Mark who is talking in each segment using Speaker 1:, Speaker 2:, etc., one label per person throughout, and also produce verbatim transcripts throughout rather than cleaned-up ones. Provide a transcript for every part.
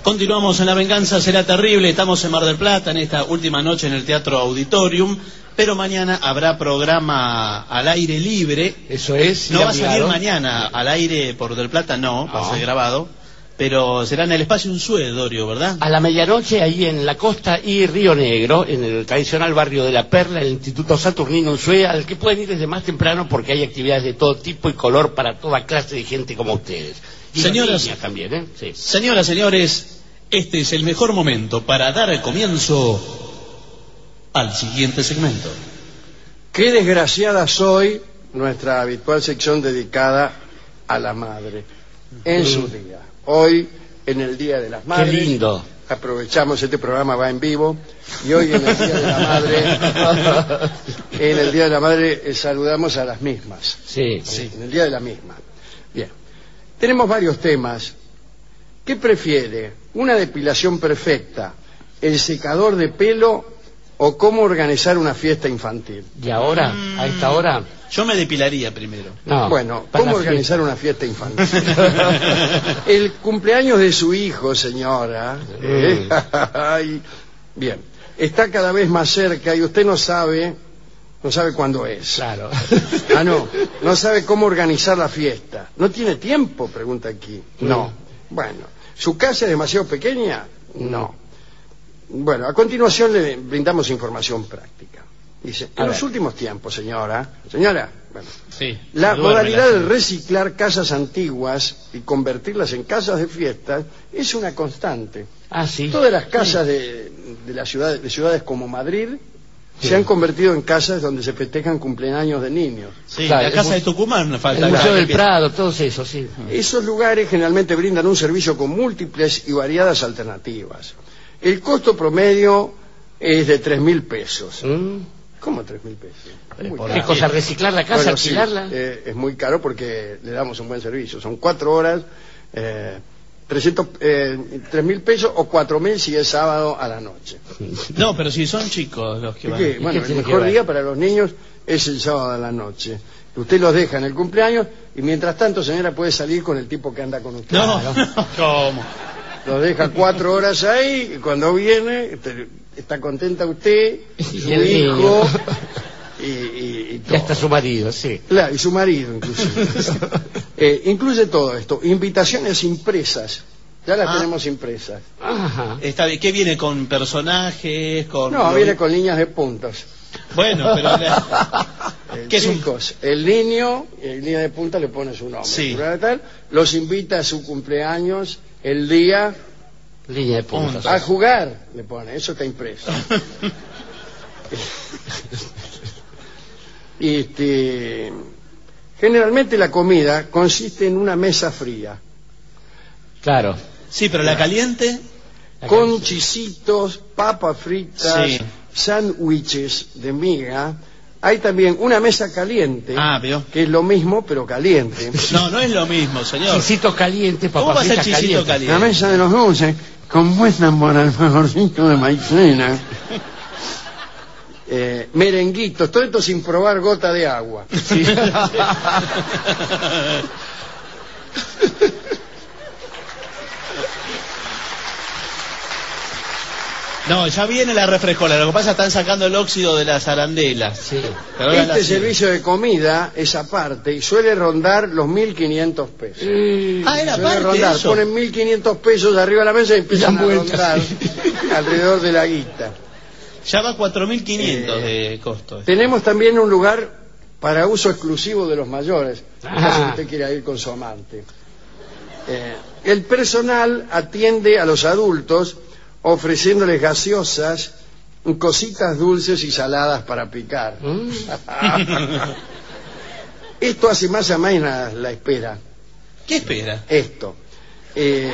Speaker 1: Continuamos en La Venganza Será Terrible. Estamos en Mar del Plata en esta última noche en el Teatro Auditorium, pero mañana habrá programa al aire libre.
Speaker 2: Eso es.
Speaker 1: No va a salir mañana al aire por Del Plata, no, no, va a ser grabado, pero será en el Espacio Unzué, Dorio, ¿verdad? A la medianoche, ahí en la costa y Río Negro, en el tradicional barrio de La Perla, el Instituto Saturnino Unzué, al que pueden ir desde más temprano porque hay actividades de todo tipo y color para toda clase de gente como ustedes. Y señoras, niñas también, ¿eh? Sí. Señoras, señores, este es el mejor momento para dar el comienzo al siguiente segmento.
Speaker 3: Qué desgraciada soy, nuestra habitual sección dedicada a la madre en mm. su día. Hoy, en el Día de las Madres.
Speaker 2: Qué lindo.
Speaker 3: Aprovechamos, este programa va en vivo, y hoy en el Día de la Madre, en el Día de la Madre eh, saludamos a las mismas.
Speaker 2: Sí, sí.
Speaker 3: En el Día de la misma. Bien. Tenemos varios temas. ¿Qué prefiere? ¿Una depilación perfecta, el secador de pelo o cómo organizar una fiesta infantil?
Speaker 2: ¿Y ahora? ¿A esta hora?
Speaker 1: Yo me depilaría primero.
Speaker 3: No, bueno, ¿cómo organizar una fiesta infantil? El cumpleaños de su hijo, señora. ¿eh? Ay, bien, está cada vez más cerca y usted no sabe, no sabe cuándo es.
Speaker 2: Claro.
Speaker 3: Ah, no, no sabe cómo organizar la fiesta. ¿No tiene tiempo? Pregunta aquí. No. Bueno, ¿su casa es demasiado pequeña? No. Bueno, a continuación le brindamos información práctica. Dice, en los últimos tiempos, señora, señora, bueno,
Speaker 1: sí,
Speaker 3: la modalidad de reciclar casas antiguas y convertirlas en casas de fiestas es una constante.
Speaker 2: Ah, sí.
Speaker 3: Todas las casas sí. de, de, la ciudad, de ciudades como Madrid sí. se han convertido en casas donde se festejan cumpleaños de niños.
Speaker 1: Sí, claro, la casa de Tucumán falta.
Speaker 2: El Museo del Prado, todos esos, sí.
Speaker 3: Esos lugares generalmente brindan un servicio con múltiples y variadas alternativas. El costo promedio es de tres mil pesos. ¿Mm? ¿Cómo tres mil pesos?
Speaker 2: ¿Qué cosa? ¿Reciclar la casa,
Speaker 3: bueno,
Speaker 2: alquilarla?
Speaker 3: Sí, eh, es muy caro porque le damos un buen servicio. Son cuatro horas, eh, trescientos, eh, tres mil pesos o cuatro mil si es sábado a la noche.
Speaker 1: No, pero si son chicos los que van.
Speaker 3: ¿Qué? Bueno, el mejor día para los niños es el sábado a la noche. Usted los deja en el cumpleaños y mientras tanto, señora, puede salir con el tipo que anda con usted.
Speaker 1: No, no. ¿Cómo?
Speaker 3: Los deja cuatro horas ahí y cuando viene está contenta usted,
Speaker 2: y
Speaker 3: su hijo y, y, y todo.
Speaker 2: Y hasta su marido, sí.
Speaker 3: Claro, y su marido inclusive. eh, incluye todo esto, invitaciones impresas. Ya las ah. tenemos impresas.
Speaker 2: Ajá.
Speaker 1: Está bien. ¿Qué viene con personajes? Con
Speaker 3: no, viene con líneas de puntos.
Speaker 1: Bueno, pero la...
Speaker 3: ¿Qué chicos, un... el niño en línea de punta le pone su nombre.
Speaker 1: Sí.
Speaker 3: Tal, los invita a su cumpleaños, el día
Speaker 2: línea de puntas.
Speaker 3: A jugar le pone, eso está impreso. Y este, generalmente la comida consiste en una mesa fría.
Speaker 2: Claro.
Speaker 1: Sí, pero la caliente.
Speaker 3: Con chisitos, papas fritas, sí. sándwiches de miga. Hay también una mesa caliente,
Speaker 1: ah, ¿vio?
Speaker 3: que es lo mismo, pero caliente.
Speaker 1: No, no es lo mismo, señor.
Speaker 2: Chisito caliente, papas
Speaker 1: ¿Cómo va a ser
Speaker 2: fritas
Speaker 1: chisito
Speaker 2: caliente?
Speaker 1: caliente?
Speaker 3: La mesa de los dulces, compuesta por alfajorcito de maicena, eh, merenguitos, todo esto sin probar gota de agua. Sí.
Speaker 1: No, ya viene la refrescola. Lo que pasa es que están sacando el óxido de las arandelas.
Speaker 2: Sí.
Speaker 3: Este servicio de comida es aparte y suele rondar los mil quinientos pesos.
Speaker 1: Mm. Ah, era
Speaker 3: suele
Speaker 1: aparte
Speaker 3: rondar,
Speaker 1: eso.
Speaker 3: Ponen mil quinientos pesos arriba de la mesa y empiezan a rondar alrededor de la guita.
Speaker 1: Ya va cuatro mil quinientos eh, de costo.
Speaker 3: Tenemos también un lugar para uso exclusivo de los mayores, ah. si usted quiere ir con su amante. Eh, el personal atiende a los adultos ofreciéndoles gaseosas, cositas dulces y saladas para picar. ¿Mm? Esto hace más amena la espera.
Speaker 1: ¿Qué espera?
Speaker 3: Esto. Eh...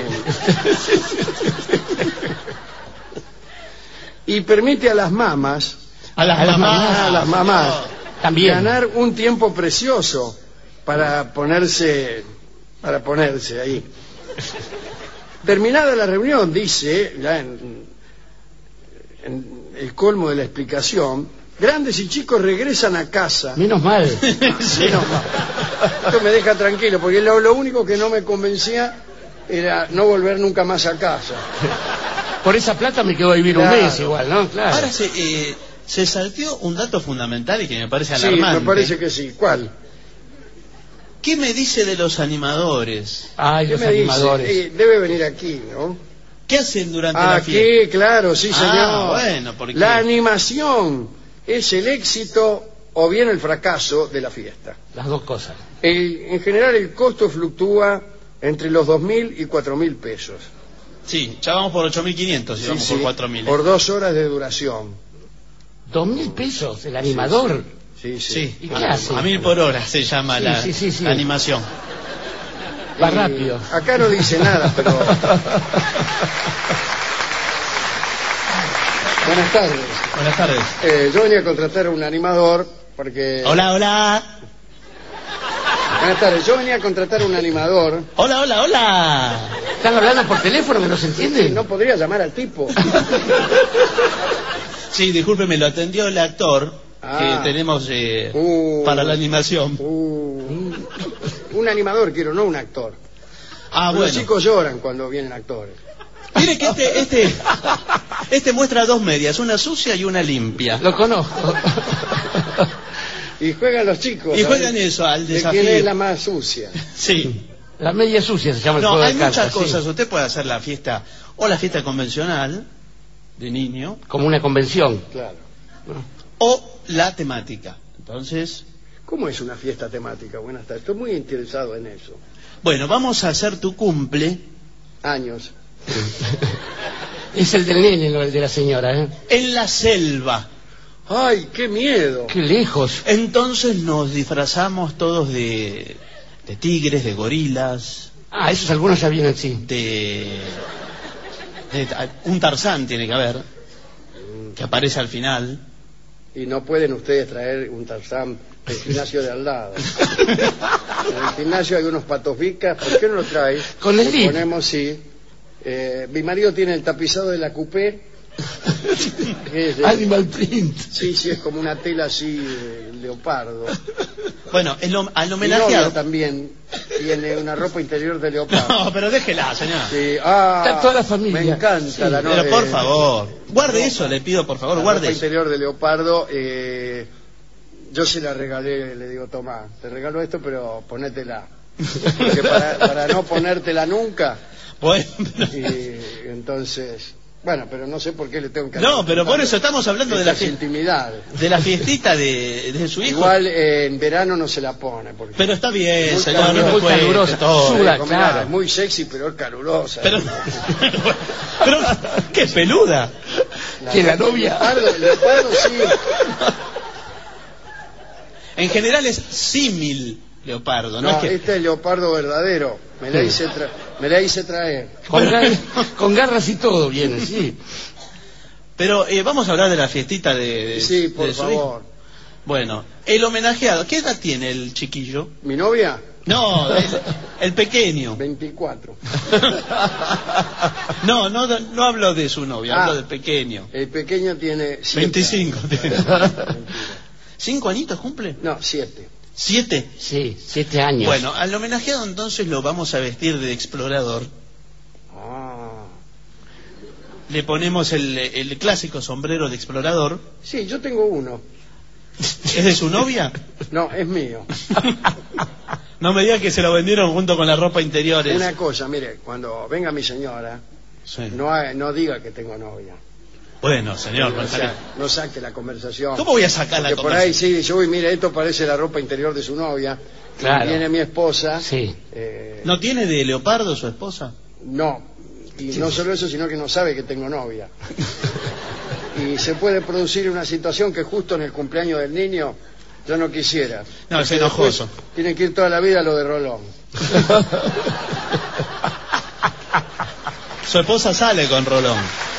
Speaker 3: y permite a las mamás,
Speaker 1: a las, a las mamás,
Speaker 3: a las mamás
Speaker 1: no.
Speaker 2: También
Speaker 3: ganar un tiempo precioso para ponerse, para ponerse ahí. Terminada la reunión, dice, ya en, en el colmo de la explicación, grandes y chicos regresan a casa.
Speaker 2: Menos mal.
Speaker 3: Menos mal. Esto me deja tranquilo, porque lo, lo único que no me convencía era no volver nunca más a casa.
Speaker 2: Por esa plata me quedo a vivir claro. un mes igual, ¿no? Claro.
Speaker 1: Ahora se, eh, se salteó un dato fundamental y que me parece
Speaker 3: sí,
Speaker 1: alarmante.
Speaker 3: Me parece que sí. ¿Cuál?
Speaker 1: ¿Qué me dice de los animadores?
Speaker 2: Ay, los animadores.
Speaker 3: Eh, debe venir aquí, ¿no?
Speaker 1: ¿Qué hacen durante
Speaker 3: ah,
Speaker 1: la fiesta?
Speaker 3: Aquí, claro, sí, señor.
Speaker 1: Ah, bueno, ¿por qué?
Speaker 3: La animación es el éxito o bien el fracaso de la fiesta.
Speaker 2: Las dos cosas.
Speaker 3: El, en general el costo fluctúa entre los dos mil y cuatro mil pesos.
Speaker 1: Sí, ya vamos por ocho mil quinientos y sí, vamos sí, por cuatro mil.
Speaker 3: Por dos horas de duración.
Speaker 2: ¿Dos mil pesos el animador?
Speaker 3: Sí, sí.
Speaker 1: sí.
Speaker 2: ¿Y qué hace?
Speaker 1: A mil por hora se llama
Speaker 2: sí,
Speaker 1: la,
Speaker 2: sí, sí, sí.
Speaker 1: la animación.
Speaker 2: Va rápido.
Speaker 3: Acá no dice nada, pero... Buenas tardes.
Speaker 1: Buenas tardes.
Speaker 3: Eh, yo venía a contratar a un animador porque...
Speaker 1: Hola, hola.
Speaker 3: Buenas tardes. Yo venía a contratar a un animador.
Speaker 1: Hola, hola, hola.
Speaker 2: ¿Están hablando por teléfono que no se entiende?
Speaker 3: No podría llamar al tipo.
Speaker 1: Sí, discúlpeme, lo atendió el actor ah. que tenemos eh, uh, para la animación.
Speaker 3: Uh, un animador quiero, no un actor.
Speaker 1: Ah,
Speaker 3: Los
Speaker 1: bueno.
Speaker 3: chicos lloran cuando vienen actores.
Speaker 1: Mire que este, este, este muestra dos medias, una sucia y una limpia.
Speaker 2: Lo conozco.
Speaker 3: Y juegan los chicos.
Speaker 1: Y juegan eso, al desafío.
Speaker 3: ¿Quién es la más sucia?
Speaker 1: Sí.
Speaker 2: La media sucia se llama el
Speaker 1: no,
Speaker 2: juego de
Speaker 1: hay
Speaker 2: cartas.
Speaker 1: muchas cosas.
Speaker 2: Sí.
Speaker 1: Usted puede hacer la fiesta, o la fiesta convencional, de niño.
Speaker 2: Como una convención.
Speaker 3: Claro.
Speaker 1: O la temática. Entonces...
Speaker 3: ¿Cómo es una fiesta temática? Buenas tardes. Estoy muy interesado en eso.
Speaker 1: Bueno, vamos a hacer tu cumple.
Speaker 3: Años.
Speaker 2: Es el del nene, no el de la señora, ¿eh?
Speaker 1: En la selva.
Speaker 3: ¡Ay, qué miedo!
Speaker 2: ¡Qué lejos!
Speaker 1: Entonces nos disfrazamos todos de, de tigres, de gorilas.
Speaker 2: Ah, esos algunos ya vienen, sí.
Speaker 1: De, de un Tarzán tiene que haber, que aparece al final.
Speaker 3: Y no pueden ustedes traer un Tarzán del gimnasio de al lado. En el gimnasio hay unos patos vicas, ¿por qué no lo traes?
Speaker 2: Con el
Speaker 3: le ponemos, sí. Eh, mi marido tiene el tapizado de la coupé.
Speaker 2: De... Animal print.
Speaker 3: Sí, sí, es como una tela así de leopardo.
Speaker 1: Bueno, el, al
Speaker 3: homenajeado. Mi novia también tiene una ropa interior de leopardo.
Speaker 1: No, pero déjela, señora.
Speaker 3: Sí, ah,
Speaker 2: está toda la familia.
Speaker 3: Me encanta sí, la novia.
Speaker 1: Pero por favor, guarde no, eso, le pido por favor,
Speaker 3: la
Speaker 1: guarde
Speaker 3: ropa
Speaker 1: eso.
Speaker 3: Interior de leopardo. Eh, yo se la regalé, le digo, tomá, te regalo esto, pero ponétela. Porque para, para no ponértela nunca.
Speaker 1: Bueno, pero...
Speaker 3: y entonces... Bueno, pero no sé por qué le tengo que...
Speaker 1: No, pero por eso estamos hablando de la
Speaker 3: intimidad.
Speaker 1: De la fiestita de, de su hijo.
Speaker 3: Igual eh, en verano no se la pone. Porque
Speaker 1: pero está bien,
Speaker 3: muy
Speaker 1: señor,
Speaker 3: calurosa,
Speaker 1: no
Speaker 2: muy calurosa.
Speaker 1: Todo.
Speaker 2: Suda,
Speaker 3: como
Speaker 2: claro.
Speaker 3: Es muy sexy, pero es calurosa.
Speaker 1: Pero, pero qué peluda.
Speaker 3: La
Speaker 2: que la novia...
Speaker 3: El leopardo, el leopardo sí.
Speaker 1: En general es símil leopardo, ¿no?
Speaker 3: No,
Speaker 1: es que...
Speaker 3: este es el leopardo verdadero. Me la hice, tra... Me la hice traer.
Speaker 2: Con, gar... con garras y todo viene, sí.
Speaker 1: Pero eh, vamos a hablar de la fiestita de, de
Speaker 3: Sí, por
Speaker 1: de su
Speaker 3: favor.
Speaker 1: hijo. Bueno, el homenajeado, ¿qué edad tiene el chiquillo?
Speaker 3: ¿Mi novia?
Speaker 1: No, el, el pequeño.
Speaker 3: veinticuatro.
Speaker 1: No, no, no hablo de su novia,
Speaker 3: Ah,
Speaker 1: hablo del pequeño.
Speaker 3: El pequeño tiene... siete
Speaker 1: veinticinco.
Speaker 3: años.
Speaker 1: Tiene. ¿Cinco añitos cumple?
Speaker 3: No, siete.
Speaker 1: ¿Siete?
Speaker 2: Sí, siete años.
Speaker 1: Bueno, al homenajeado entonces lo vamos a vestir de explorador.
Speaker 3: Ah.
Speaker 1: Le ponemos el, el clásico sombrero de explorador.
Speaker 3: Sí, yo tengo uno.
Speaker 1: ¿Es de su novia?
Speaker 3: No, es mío.
Speaker 1: No me diga que se lo vendieron junto con la ropa interior.
Speaker 3: Una cosa, mire, cuando venga mi señora,
Speaker 1: sí.
Speaker 3: no, hay- no diga que tengo novia.
Speaker 1: Bueno, señor,
Speaker 3: O sea, no saque la conversación.
Speaker 1: ¿cómo voy a sacar la
Speaker 3: Porque por
Speaker 1: conversación?
Speaker 3: ahí sí, yo, uy, mire, esto parece la ropa interior de su novia.
Speaker 2: Claro.
Speaker 3: Y viene mi esposa.
Speaker 2: Sí.
Speaker 3: eh,
Speaker 1: ¿No tiene de leopardo su esposa?
Speaker 3: No. Y no solo eso, sino que no sabe que tengo novia. Y se puede producir una situación que justo en el cumpleaños del niño yo no quisiera.
Speaker 1: No, es
Speaker 3: Porque
Speaker 1: enojoso.
Speaker 3: después tiene que ir toda la vida a lo de Rolón.
Speaker 1: Su esposa sale con Rolón.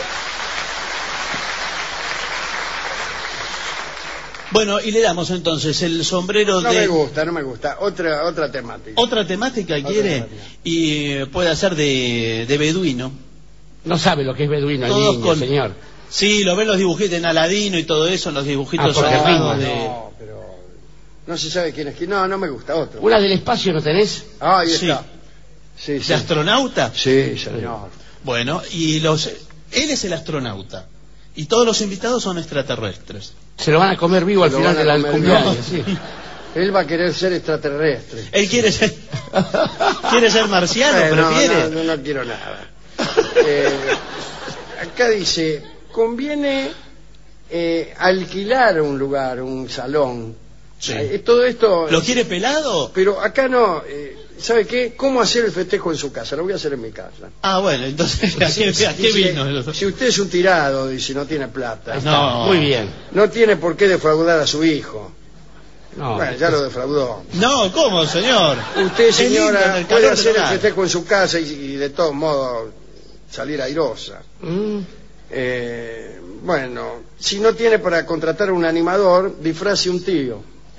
Speaker 1: Bueno, y le damos entonces el sombrero
Speaker 3: No
Speaker 1: de...
Speaker 3: me gusta, no me gusta. Otra otra temática.
Speaker 1: ¿Otra temática
Speaker 3: Otra
Speaker 1: quiere?
Speaker 3: temática.
Speaker 1: Y puede hacer de, de beduino.
Speaker 2: No sabe lo que es beduino el
Speaker 1: Todos
Speaker 2: niño,
Speaker 1: con-
Speaker 2: señor.
Speaker 1: Sí, lo ven los dibujitos en Aladino y todo eso, en los dibujitos
Speaker 2: Ah, porque
Speaker 1: animados
Speaker 2: ritmo.
Speaker 1: de...
Speaker 3: No, pero no se sabe quién es quién. No, no me gusta otro.
Speaker 2: ¿Una del espacio no tenés?
Speaker 3: Ah, ahí
Speaker 1: Sí.
Speaker 3: está. Sí, sí.
Speaker 1: ¿De astronauta?
Speaker 3: Sí, señor.
Speaker 1: Bueno, y los él es el astronauta. Y todos los invitados son extraterrestres.
Speaker 2: Se lo van a comer vivo al
Speaker 3: Lo
Speaker 2: final
Speaker 3: van a
Speaker 2: del
Speaker 3: comer
Speaker 2: cumpleaños.
Speaker 3: vivo.
Speaker 2: Sí.
Speaker 3: Él va a querer ser extraterrestre.
Speaker 1: Él quiere ser... ¿Quiere ser marciano?
Speaker 3: Eh, no,
Speaker 1: ¿Prefiere?
Speaker 3: no, no, no quiero nada. Eh, acá dice, conviene eh, alquilar un lugar, un salón.
Speaker 1: Sí.
Speaker 3: Eh, todo esto...
Speaker 1: ¿Lo quiere pelado?
Speaker 3: Pero acá no... Eh, ¿sabe qué? ¿Cómo hacer el festejo en su casa? Lo voy a hacer en mi casa.
Speaker 1: Ah, bueno, entonces, ¿a qué, a qué
Speaker 3: Dice,
Speaker 1: vino?
Speaker 3: si usted es un tirado y si no tiene plata,
Speaker 1: No.
Speaker 2: Muy bien.
Speaker 3: no tiene por qué defraudar a su hijo.
Speaker 2: No,
Speaker 3: Bueno, ya lo defraudó.
Speaker 1: No, ¿cómo, señor?
Speaker 3: Usted,
Speaker 1: Es lindo, en
Speaker 3: señora,
Speaker 1: el
Speaker 3: puede
Speaker 1: calor
Speaker 3: hacer
Speaker 1: del
Speaker 3: el
Speaker 1: hogar.
Speaker 3: festejo en su casa y, y de todos modos salir airosa.
Speaker 2: Mm,
Speaker 3: Eh, bueno, si no tiene para contratar un animador, disfrace un tío.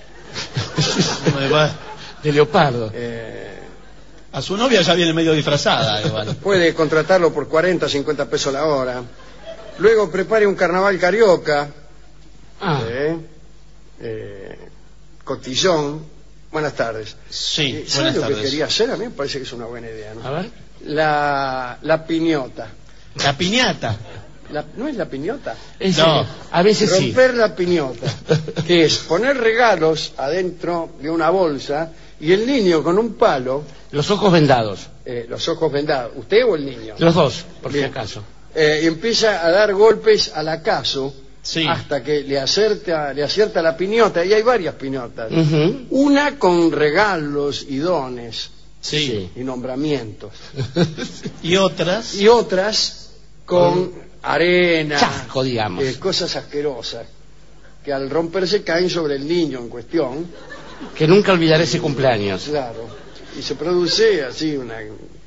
Speaker 2: de leopardo.
Speaker 3: Eh,
Speaker 1: A su novia ya viene medio disfrazada, igual.
Speaker 3: puede contratarlo por cuarenta, cincuenta pesos la hora. Luego prepare un carnaval carioca.
Speaker 2: Ah,
Speaker 3: Eh, eh, cotillón. Buenas tardes.
Speaker 1: Sí,
Speaker 3: Eh, ¿Sabe
Speaker 1: buenas
Speaker 3: lo que
Speaker 1: tardes.
Speaker 3: quería hacer? A mí me parece que es una buena idea, ¿no?
Speaker 2: a ver.
Speaker 3: La, la piñota.
Speaker 1: La piñata.
Speaker 3: La- ¿No es la piñota?
Speaker 2: Ese,
Speaker 1: No.
Speaker 2: A veces sí.
Speaker 3: Romper la piñota, que es poner regalos adentro de una bolsa y el niño con un palo,
Speaker 2: Los ojos vendados.
Speaker 3: eh, los ojos vendados, ¿usted o el niño?
Speaker 2: Los dos, por si
Speaker 3: Bien.
Speaker 2: acaso.
Speaker 3: Eh, y empieza a dar golpes al acaso
Speaker 1: Sí.
Speaker 3: hasta que le acierta, le acierta la piñota, y hay varias piñotas.
Speaker 2: Ujú.
Speaker 3: Una con regalos y dones
Speaker 1: Sí.
Speaker 3: y nombramientos,
Speaker 1: Y otras.
Speaker 3: y otras con arena,
Speaker 2: Chasco, digamos.
Speaker 3: eh, cosas asquerosas que al romperse caen sobre el niño en cuestión.
Speaker 2: Que nunca olvidaré ese cumpleaños.
Speaker 3: Claro, y se produce así una,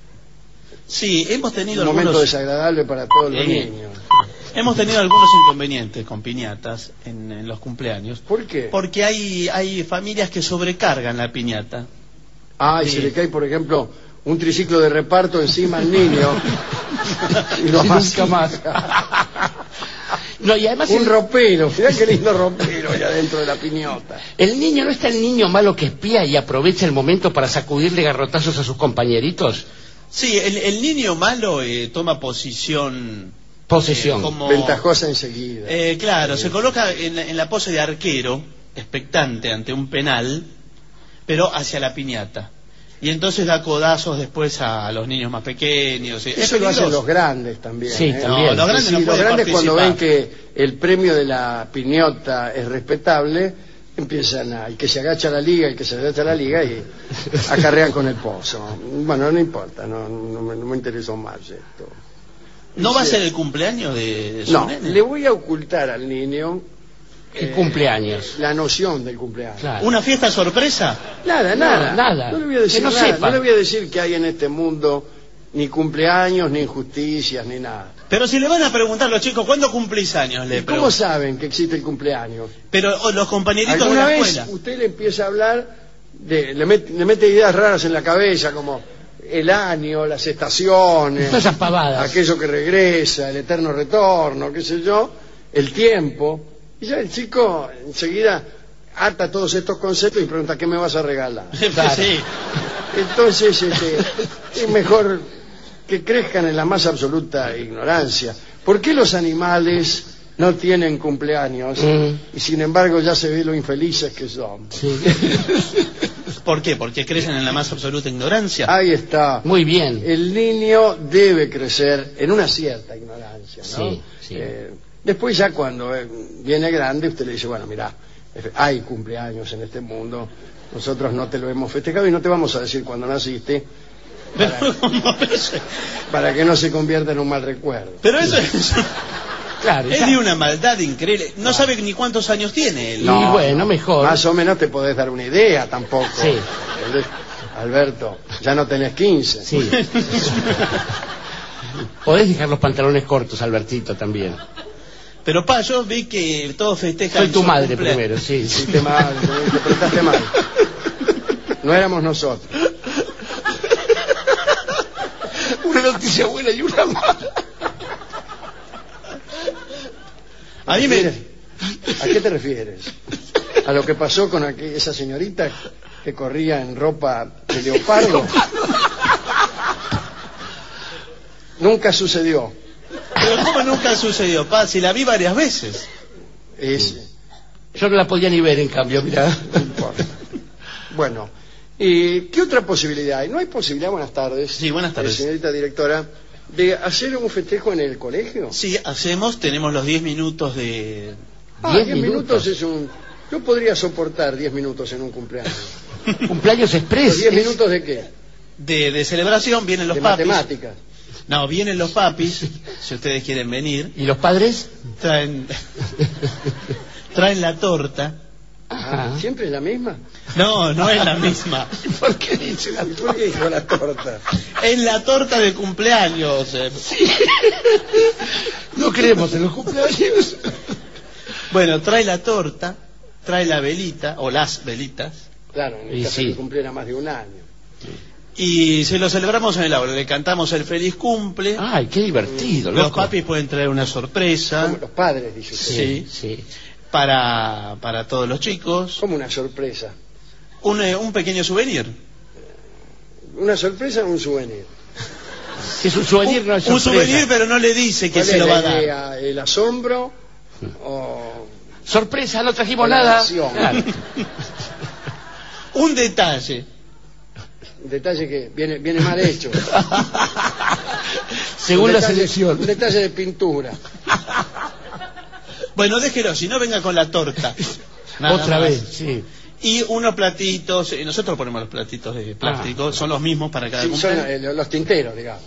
Speaker 1: Sí, hemos tenido
Speaker 3: un momento
Speaker 1: algunos.
Speaker 3: desagradable para todos los
Speaker 1: Eh.
Speaker 3: niños.
Speaker 1: Hemos tenido algunos inconvenientes con piñatas en, en los cumpleaños.
Speaker 3: ¿Por qué?
Speaker 1: Porque hay, hay familias que sobrecargan la piñata.
Speaker 3: Ah, y
Speaker 1: Sí.
Speaker 3: se le cae, por ejemplo, un triciclo de reparto encima al niño y lo
Speaker 2: Y
Speaker 3: más
Speaker 2: nunca más. No, y además
Speaker 3: un
Speaker 2: el,
Speaker 3: ropero, mirá qué lindo ropero allá dentro de la piñota.
Speaker 2: el niño, ¿no está el niño malo que espía y aprovecha el momento para sacudirle garrotazos a sus compañeritos?
Speaker 1: Sí, el, el niño malo eh, toma posición.
Speaker 2: Posesión.
Speaker 1: eh, como,
Speaker 3: Ventajosa enseguida.
Speaker 1: eh, claro, se coloca en, la- en la pose de arquero, expectante ante un penal, pero hacia la piñata. Y entonces da codazos después a, a los niños más pequeños. Es
Speaker 3: Eso lo hacen
Speaker 1: peligroso.
Speaker 3: los grandes también.
Speaker 2: Sí,
Speaker 3: ¿eh?
Speaker 2: también.
Speaker 1: No, los grandes
Speaker 3: Sí,
Speaker 1: no
Speaker 3: los
Speaker 1: pueden
Speaker 3: grandes cuando ven
Speaker 1: participar.
Speaker 3: que el premio de la piñota es respetable, empiezan a, el que se agacha a la liga, el que se agacha a la liga y acarrean con el pozo. Bueno, no importa, no, no, me, no me interesó más esto.
Speaker 1: ¿No va a
Speaker 3: Dice-
Speaker 1: ser el cumpleaños de, de su
Speaker 3: No,
Speaker 1: nene?
Speaker 3: le voy a ocultar al niño
Speaker 2: El
Speaker 3: eh,
Speaker 2: cumpleaños.
Speaker 3: la noción del cumpleaños.
Speaker 2: Claro.
Speaker 1: ¿Una fiesta sorpresa?
Speaker 3: Nada,
Speaker 2: Nada,
Speaker 3: nada,
Speaker 2: nada.
Speaker 3: No le voy a decir
Speaker 2: Que no
Speaker 3: nada.
Speaker 2: sepa.
Speaker 3: No le voy a decir que hay en este mundo ni cumpleaños, ni injusticias, ni nada.
Speaker 1: Pero si le van a preguntar los chicos, ¿cuándo cumplís años? Le
Speaker 3: ¿Y ¿Cómo
Speaker 1: preguntan.
Speaker 3: saben que existe el cumpleaños?
Speaker 1: Pero o los compañeritos de
Speaker 3: ¿Alguna
Speaker 1: la
Speaker 3: vez
Speaker 1: escuela.
Speaker 3: usted le empieza a hablar, de, le, met- le mete ideas raras en la cabeza, como el año, las estaciones,
Speaker 2: Todas esas pavadas.
Speaker 3: aquello que regresa, el eterno retorno, qué sé yo, el tiempo, y ya el chico enseguida ata todos estos conceptos y pregunta, ¿qué me vas a regalar?
Speaker 2: Claro.
Speaker 1: Sí.
Speaker 3: Entonces este, es mejor que crezcan en la más absoluta ignorancia. ¿Por qué los animales no tienen cumpleaños
Speaker 2: Mm.
Speaker 3: y sin embargo ya se ve lo infelices que son?
Speaker 2: Sí.
Speaker 1: ¿Por qué? Porque crecen en la más absoluta ignorancia.
Speaker 3: Ahí está.
Speaker 2: Muy bien.
Speaker 3: El niño debe crecer en una cierta ignorancia, ¿no?
Speaker 2: Sí, sí.
Speaker 3: Eh, después ya cuando eh, viene grande usted le dice, bueno, mira, hay cumpleaños en este mundo, nosotros no te lo hemos festejado y no te vamos a decir cuándo naciste
Speaker 1: Pero, ¿cómo? Pero eso-
Speaker 3: para que no se convierta en un mal recuerdo.
Speaker 1: pero eso es,
Speaker 2: Claro.
Speaker 1: es
Speaker 2: ya.
Speaker 1: de una maldad increíble. No sabe ni cuántos años tiene él.
Speaker 2: No. Y bueno, mejor.
Speaker 3: Más o menos te podés dar una idea tampoco.
Speaker 2: Sí.
Speaker 3: ¿Entendés? Alberto, ya no tenés quince.
Speaker 2: Sí. Podés dejar los pantalones cortos, Albertito, también.
Speaker 1: Pero pa, yo vi que todos festejan.
Speaker 2: Soy tu
Speaker 1: su
Speaker 2: madre
Speaker 1: cumpleaños.
Speaker 2: primero, sí.
Speaker 3: Hiciste mal, te interpretaste mal. No éramos nosotros.
Speaker 2: Una noticia buena y una mala.
Speaker 1: A mí me.
Speaker 3: ¿A qué te refieres? ¿A lo que pasó con aqu- esa señorita que corría en ropa de leopardo? Nunca sucedió.
Speaker 1: Pero ¿cómo nunca sucedió, pa? Si la vi varias veces.
Speaker 3: Es...
Speaker 2: Yo no la podía ni ver, en cambio, mirá.
Speaker 3: No importa. Bueno, ¿y qué otra posibilidad hay? ¿No hay posibilidad, buenas tardes?
Speaker 1: Sí, buenas tardes.
Speaker 3: Eh, señorita directora, de hacer un festejo en el colegio?
Speaker 1: Sí, hacemos, tenemos los diez minutos de...
Speaker 3: Ah, diez minutos? minutos es un... Yo podría soportar diez minutos en un cumpleaños.
Speaker 2: ¿Cumpleaños express?
Speaker 3: ¿diez minutos de qué?
Speaker 1: De, de celebración, vienen los
Speaker 3: de
Speaker 1: papis.
Speaker 3: matemáticas.
Speaker 1: No, vienen los papis, si ustedes quieren venir.
Speaker 2: ¿Y los padres?
Speaker 1: Traen, traen la torta.
Speaker 3: Ah, ¿siempre es la misma?
Speaker 1: No, no es la misma.
Speaker 3: ¿Por qué dice la torta? ¿Por qué dijo la torta?
Speaker 1: Es la torta de cumpleaños. Eh.
Speaker 2: Sí. No creemos en los cumpleaños.
Speaker 1: Bueno, trae la torta, trae la velita, o las velitas.
Speaker 3: Claro, en el caso sí. que cumpliera más de un año.
Speaker 1: Sí. Y se lo celebramos en el aula, le cantamos el feliz cumple.
Speaker 2: Ay, qué divertido,
Speaker 1: Los
Speaker 2: loco.
Speaker 1: papis pueden traer una sorpresa.
Speaker 3: Como los padres, dice usted.
Speaker 1: Sí, sí. Para, para todos los chicos.
Speaker 3: Como una sorpresa.
Speaker 1: Un, eh, un pequeño souvenir.
Speaker 3: ¿Una sorpresa o un souvenir?
Speaker 2: Si es un souvenir,
Speaker 1: un,
Speaker 2: no es
Speaker 1: un
Speaker 2: sorpresa.
Speaker 1: souvenir, pero no le dice que se lo va a dar.
Speaker 3: Idea, ¿el asombro o...?
Speaker 2: Sorpresa, no trajimos nada. Claro.
Speaker 1: Un detalle.
Speaker 3: Un detalle que viene, viene mal hecho.
Speaker 2: Según
Speaker 3: detalle,
Speaker 2: la selección.
Speaker 3: Un detalle de pintura.
Speaker 1: Bueno, déjelo, si no venga con la torta. Nada
Speaker 2: Otra
Speaker 1: más.
Speaker 2: vez, sí.
Speaker 1: Y unos platitos, eh, nosotros ponemos los platitos de plástico, ah. son los mismos para cada
Speaker 3: sí,
Speaker 1: cumpleaños.
Speaker 3: Son eh, los tinteros, digamos.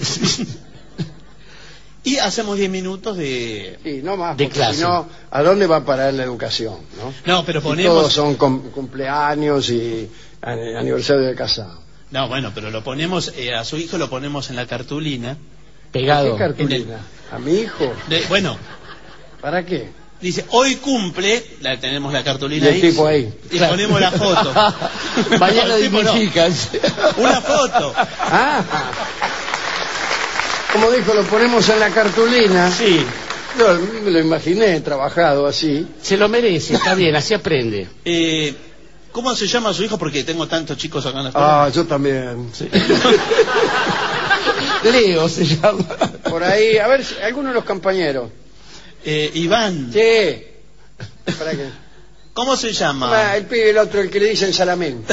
Speaker 1: Y hacemos diez minutos de...
Speaker 3: Sí, no más,
Speaker 2: de clase.
Speaker 3: Si no, ¿a dónde va a parar la educación? No,
Speaker 1: no pero
Speaker 3: si
Speaker 1: ponemos...
Speaker 3: todos son cum cumpleaños y aniversario de casado.
Speaker 1: No, bueno, pero lo ponemos, eh, a su hijo lo ponemos en la cartulina.
Speaker 2: Pegado.
Speaker 3: ¿Qué cartulina? El... ¿A mi hijo?
Speaker 1: De, bueno.
Speaker 3: ¿Para qué?
Speaker 1: Dice, hoy cumple, la, tenemos la cartulina
Speaker 3: y el
Speaker 1: ahí.
Speaker 3: tipo ahí.
Speaker 1: Y claro. Ponemos la foto.
Speaker 2: Mañana dignificas.
Speaker 1: No. Una foto.
Speaker 3: Ah. Como dijo, lo ponemos en la cartulina.
Speaker 2: Sí.
Speaker 3: Yo me lo imaginé trabajado así.
Speaker 2: Se lo merece, está bien, así aprende.
Speaker 1: Eh, ¿Cómo se llama su hijo? Porque tengo tantos chicos acá en la escuela.
Speaker 3: Ah, yo también.
Speaker 2: Sí. Leo se llama.
Speaker 3: Por ahí, a ver, si, alguno de los compañeros.
Speaker 1: Eh, Iván.
Speaker 3: Sí. ¿Para qué?
Speaker 1: ¿Cómo se llama?
Speaker 3: Ah, el pibe, el otro, el que le dicen Salamento.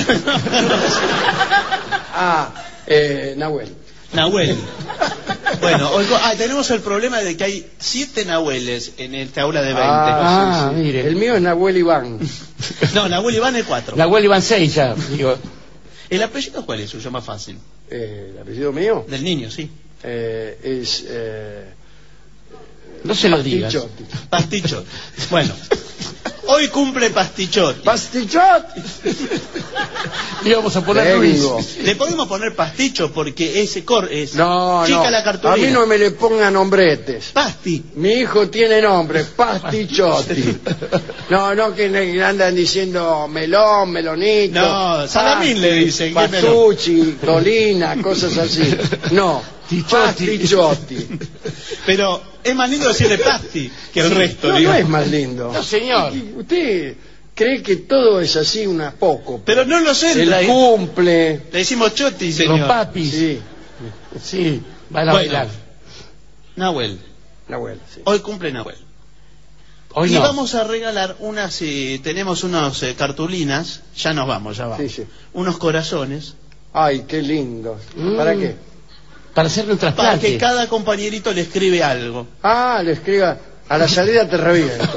Speaker 3: ah, eh, Nahuel.
Speaker 1: Nahuel. Bueno, hoy, ah, tenemos el problema de que hay siete Nahueles en esta aula de veinte.
Speaker 3: Ah, sí, sí. Mire. El mío es Nahuel Iván.
Speaker 1: No, Nahuel Iván es cuatro.
Speaker 2: Nahuel Iván seis ya, digo.
Speaker 1: ¿El apellido cuál es suyo más fácil?
Speaker 3: Eh, ¿El apellido mío?
Speaker 1: Del niño, sí.
Speaker 3: Eh, es... Eh,
Speaker 2: no se lo digas.
Speaker 3: Pastichotti.
Speaker 1: Pastichotti. Bueno, hoy cumple Pastichotti.
Speaker 3: ¡Pastichotti!
Speaker 2: Le vamos a poner Luis.
Speaker 1: Le podemos poner Pasticho porque ese cor es
Speaker 3: no,
Speaker 1: chica
Speaker 3: no.
Speaker 1: la cartulina.
Speaker 3: A mí no me le pongan nombretes.
Speaker 1: Pasti.
Speaker 3: Mi hijo tiene nombre, Pastichotti. No, no que andan diciendo melón, melonito.
Speaker 1: No, Salamín le dicen.
Speaker 3: Pastucci, Dolina, cosas así. No, Pastichotti.
Speaker 1: Pero es más lindo decirle Pasti que el resto.
Speaker 3: No,
Speaker 1: digo.
Speaker 3: no es más lindo.
Speaker 2: No, señor.
Speaker 3: Usted cree que todo es así, una poco.
Speaker 1: Pero no lo sé.
Speaker 3: El cumple.
Speaker 1: Le decimos Choti, señor.
Speaker 2: Los papis.
Speaker 3: Sí.
Speaker 2: Sí, van a
Speaker 1: bueno,
Speaker 2: bailar.
Speaker 1: Nahuel.
Speaker 3: Nahuel, sí.
Speaker 1: Hoy cumple Nahuel.
Speaker 2: Hoy
Speaker 1: y
Speaker 2: no.
Speaker 1: vamos a regalar unas, eh, tenemos unas eh, cartulinas, ya nos vamos, ya vamos.
Speaker 3: Sí, sí.
Speaker 1: Unos corazones.
Speaker 3: Ay, qué lindo. Mm. ¿Para qué?
Speaker 2: Para hacerle un trasplante.
Speaker 1: Para que cada compañerito le escribe algo.
Speaker 3: Ah, le escriba, a la salida te reviento.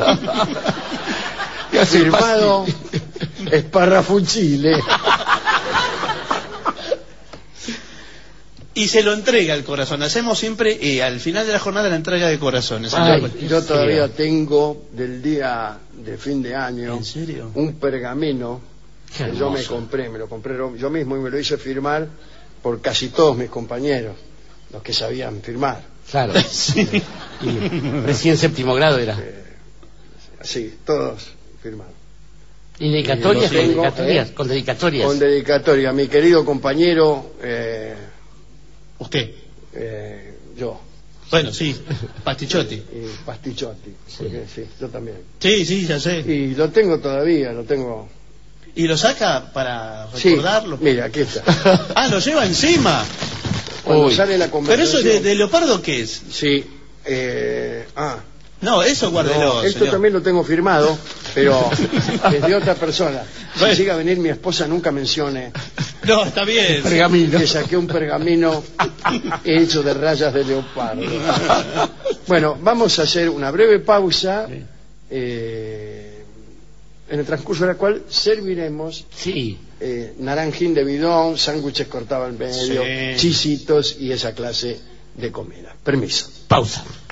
Speaker 3: Firmado Esparrafuchile.
Speaker 1: Y se lo entrega el corazón. Hacemos siempre, eh, al final de la jornada, la entrega de corazones.
Speaker 3: Ay, yo todavía tengo del día de fin de año.
Speaker 1: ¿En serio?
Speaker 3: Un pergamino que yo me compré, me lo compré yo mismo y me lo hice firmar por casi todos mis compañeros, los que sabían firmar.
Speaker 2: Claro. Sí. Y recién séptimo grado era.
Speaker 3: Eh, sí, todos firmados.
Speaker 2: ¿Y dedicatorias?
Speaker 3: Y tengo,
Speaker 2: con dedicatorias,
Speaker 3: eh,
Speaker 2: con dedicatorias.
Speaker 3: Con dedicatoria. Mi querido compañero... Eh,
Speaker 1: ¿Usted?
Speaker 3: Eh, yo.
Speaker 1: Bueno, sí, Pastichotti.
Speaker 3: Y Pastichotti, porque, sí. sí, yo también.
Speaker 1: Sí, sí, ya sé.
Speaker 3: Y lo tengo todavía, lo tengo...
Speaker 1: ¿Y lo saca para recordarlo?
Speaker 3: Sí, mira, aquí está.
Speaker 1: Ah, lo lleva encima.
Speaker 3: Cuando Uy. sale la conversación...
Speaker 1: ¿Pero eso de, de leopardo qué es?
Speaker 3: Sí. Eh, ah...
Speaker 1: No, eso guárdelo.
Speaker 3: No, esto señor. También lo tengo firmado, pero es de otra persona. Si bueno. llega a venir mi esposa, nunca mencione.
Speaker 1: No, está bien.
Speaker 3: Pergamino. Que saqué un pergamino hecho de rayas de leopardo. Bueno, vamos a hacer una breve pausa, eh, en el transcurso de la cual serviremos
Speaker 2: sí.
Speaker 3: eh, naranjín de bidón, sándwiches cortados en medio, sí. chisitos y esa clase de comida. Permiso.
Speaker 2: Pausa.